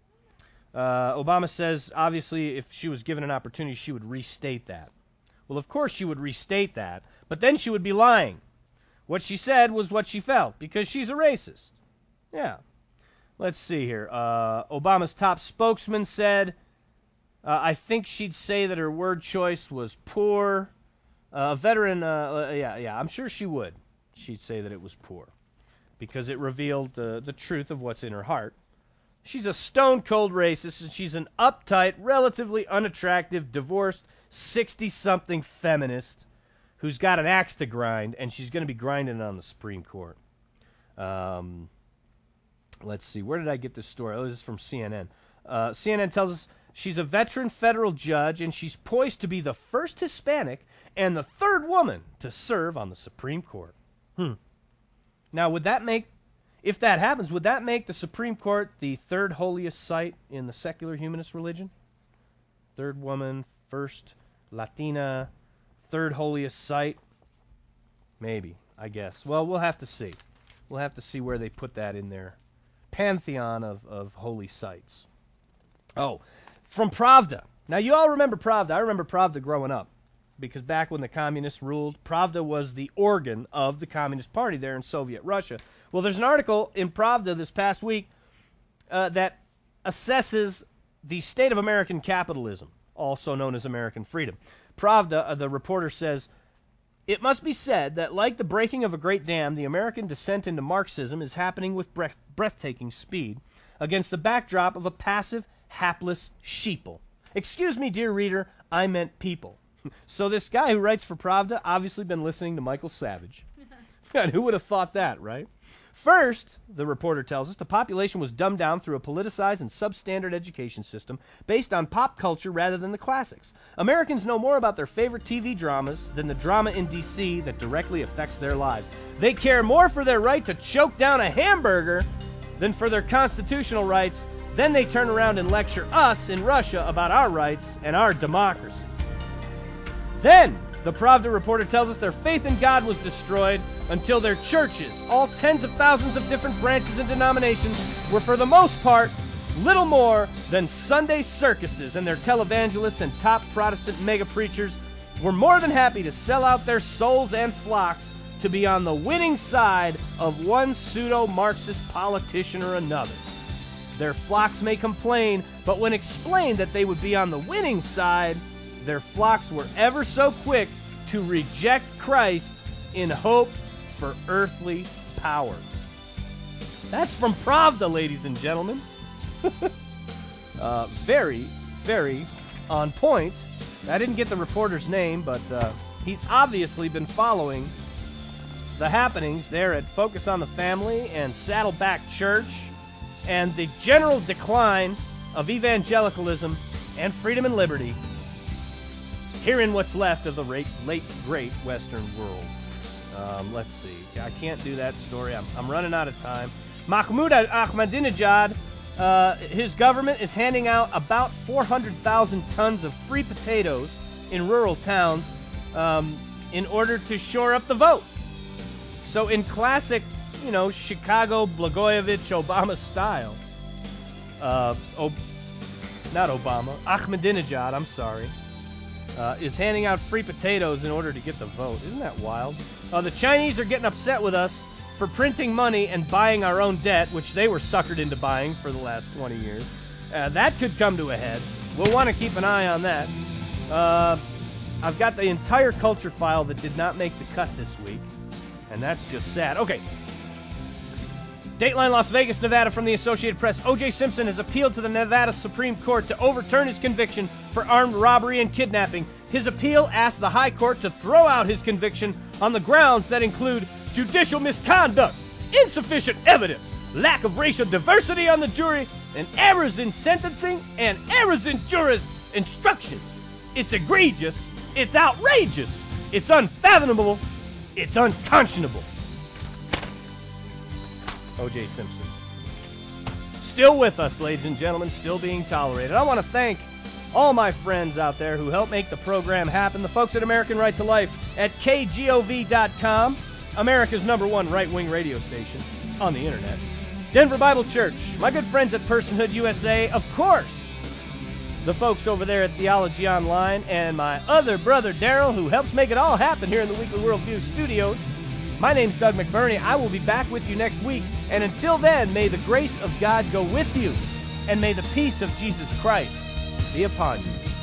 Uh, Obama says, obviously, if she was given an opportunity, she would restate that. Well, of course she would restate that, but then she would be lying. What she said was what she felt, because she's a racist. Yeah. Let's see here. Uh, Obama's top spokesman said, uh, I think she'd say that her word choice was poor. Uh, a veteran, uh, uh, yeah, yeah, I'm sure she would. She'd say that it was poor because it revealed uh, the truth of what's in her heart. She's a stone-cold racist, and she's an uptight, relatively unattractive, divorced, sixty-something feminist who's got an axe to grind, and she's going to be grinding it on the Supreme Court. Um... Let's see. Where did I get this story? Oh, this is from C N N. Uh, C N N tells us she's a veteran federal judge, and she's poised to be the first Hispanic and the third woman to serve on the Supreme Court. Hmm. Now, would that make, if that happens, would that make the Supreme Court the third holiest site in the secular humanist religion? Third woman, first Latina, third holiest site? Maybe, I guess. Well, we'll have to see. We'll have to see where they put that in there. Pantheon of, of holy sites. Oh, from Pravda. Now, you all remember Pravda. I remember Pravda growing up because back when the communists ruled, Pravda was the organ of the Communist Party there in Soviet Russia. Well, there's an article in Pravda this past week uh, that assesses the state of American capitalism, also known as American freedom. Pravda, uh, the reporter says, it must be said that, like the breaking of a great dam, the American descent into Marxism is happening with breath- breathtaking speed against the backdrop of a passive, hapless sheeple. Excuse me, dear reader, I meant people. So this guy who writes for Pravda obviously been listening to Michael Savage. And who would have thought that, right? First, the reporter tells us, the population was dumbed down through a politicized and substandard education system based on pop culture rather than the classics. Americans know more about their favorite T V dramas than the drama in D C that directly affects their lives. They care more for their right to choke down a hamburger than for their constitutional rights. Then they turn around and lecture us in Russia about our rights and our democracy. Then, the Pravda reporter tells us their faith in God was destroyed until their churches, all tens of thousands of different branches and denominations, were for the most part little more than Sunday circuses, and their televangelists and top Protestant mega preachers were more than happy to sell out their souls and flocks to be on the winning side of one pseudo-Marxist politician or another. Their flocks may complain, but when explained that they would be on the winning side, their flocks were ever so quick to reject Christ in hope for earthly power. That's from Pravda, ladies and gentlemen. uh, very, very on point. I didn't get the reporter's name, but uh, he's obviously been following the happenings there at Focus on the Family and Saddleback Church and the general decline of evangelicalism and freedom and liberty here in what's left of the late, late great Western world. Um, let's see. I can't do that story. I'm, I'm running out of time. Mahmoud Ahmadinejad, uh, his government is handing out about four hundred thousand tons of free potatoes in rural towns um, in order to shore up the vote. So in classic, you know, Chicago Blagojevich Obama style, uh, Ob- not Obama, Ahmadinejad, I'm sorry, uh, is handing out free potatoes in order to get the vote. Isn't that wild? Uh, the Chinese are getting upset with us for printing money and buying our own debt, which they were suckered into buying for the last twenty years. Uh, that could come to a head. We'll want to keep an eye on that. Uh, I've got the entire culture file that did not make the cut this week, and that's just sad. Okay. Dateline Las Vegas, Nevada from the Associated Press. O J Simpson has appealed to the Nevada Supreme Court to overturn his conviction for armed robbery and kidnapping. His appeal asks the High Court to throw out his conviction on the grounds that include judicial misconduct, insufficient evidence, lack of racial diversity on the jury, and errors in sentencing and errors in jurist instructions. It's egregious, it's outrageous, it's unfathomable, it's unconscionable. O J Simpson. still with us, ladies and gentlemen, still being tolerated. I want to thank all my friends out there who help make the program happen, the folks at American Right to Life at K G O V dot com, America's number one right-wing radio station on the internet, Denver Bible Church, my good friends at Personhood U S A, of course, the folks over there at Theology Online, and my other brother, Daryl, who helps make it all happen here in the Weekly Worldview studios. My name's Doug McBurney. I will be back with you next week, and until then, may the grace of God go with you, and may the peace of Jesus Christ be upon you.